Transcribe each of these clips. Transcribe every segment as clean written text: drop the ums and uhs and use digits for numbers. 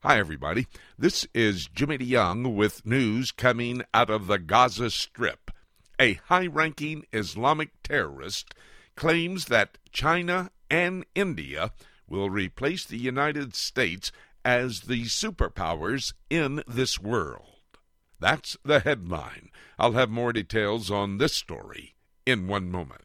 Hi, everybody. This is Jimmy DeYoung with news coming out of the Gaza Strip. A high-ranking Islamic terrorist claims that China and India will replace the United States as the superpowers in this world. That's the headline. I'll have more details on this story in one moment.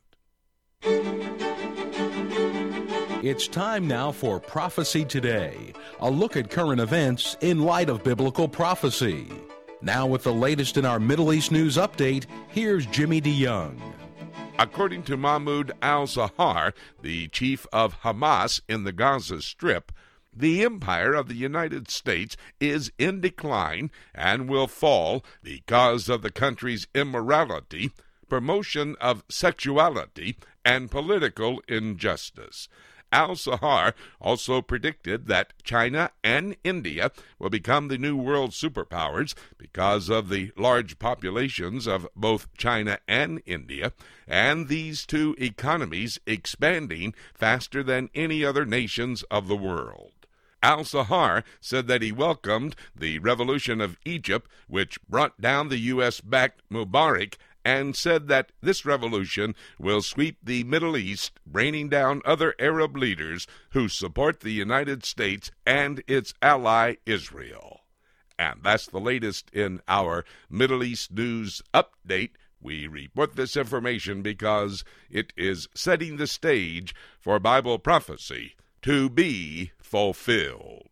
It's time now for Prophecy Today, a look at current events in light of biblical prophecy. Now with the latest in our Middle East news update, here's Jimmy DeYoung. According to Mahmoud al-Zahar, the chief of Hamas in the Gaza Strip, the empire of the United States is in decline and will fall because of the country's immorality, promotion of sexuality, and political injustice. Al-Zahar also predicted that China and India will become the new world superpowers because of the large populations of both China and India, and these two economies expanding faster than any other nations of the world. Al-Zahar said that he welcomed the revolution of Egypt, which brought down the U.S.-backed Mubarak, and said that this revolution will sweep the Middle East, bringing down other Arab leaders who support the United States and its ally Israel. And that's the latest in our Middle East news update. We report this information because it is setting the stage for Bible prophecy to be fulfilled.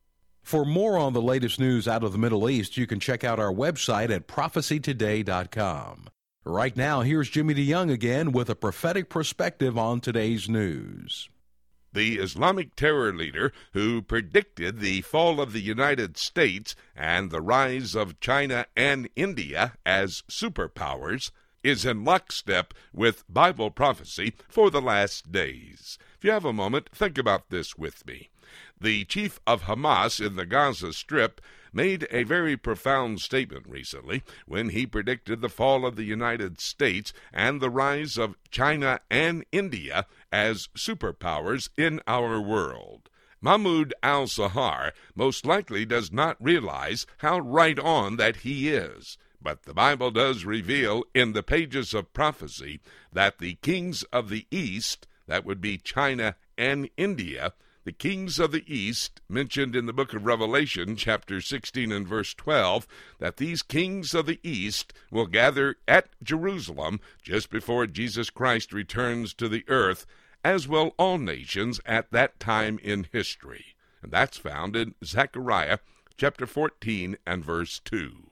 For more on the latest news out of the Middle East, you can check out our website at prophecytoday.com. Right now, here's Jimmy DeYoung again with a prophetic perspective on today's news. The Islamic terror leader who predicted the fall of the United States and the rise of China and India as superpowers is in lockstep with Bible prophecy for the last days. If you have a moment, think about this with me. The chief of Hamas in the Gaza Strip made a very profound statement recently when he predicted the fall of the United States and the rise of China and India as superpowers in our world. Mahmoud al-Zahar most likely does not realize how right on that he is. But the Bible does reveal in the pages of prophecy that the kings of the East, that would be China and India, the kings of the East, mentioned in the book of Revelation, chapter 16 and verse 12, that these kings of the East will gather at Jerusalem just before Jesus Christ returns to the earth, as will all nations at that time in history. And that's found in Zechariah, chapter 14 and verse 2.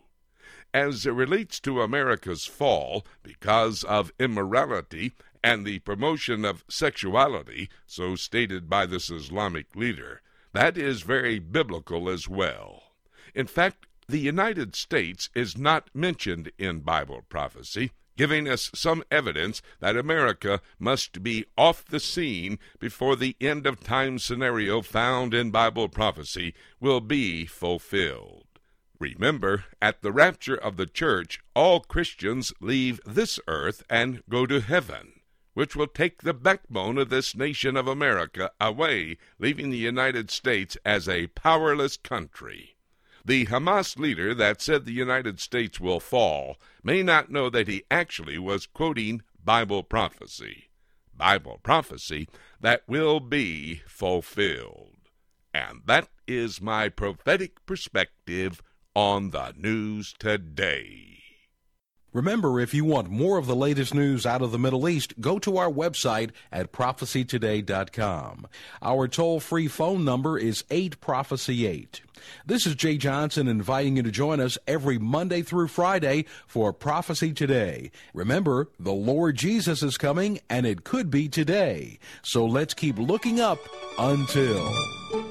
As it relates to America's fall because of immorality and the promotion of sexuality, so stated by this Islamic leader, that is very biblical as well. In fact, the United States is not mentioned in Bible prophecy, giving us some evidence that America must be off the scene before the end of time scenario found in Bible prophecy will be fulfilled. Remember, at the rapture of the church, all Christians leave this earth and go to heaven, which will take the backbone of this nation of America away, leaving the United States as a powerless country. The Hamas leader that said the United States will fall may not know that he actually was quoting Bible prophecy that will be fulfilled. And that is my prophetic perspective on the news today. Remember, if you want more of the latest news out of the Middle East, go to our website at prophecytoday.com. Our toll-free phone number is 8-PROPHECY-8. This is Jay Johnson inviting you to join us every Monday through Friday for Prophecy Today. Remember, the Lord Jesus is coming, and it could be today. So let's keep looking up until...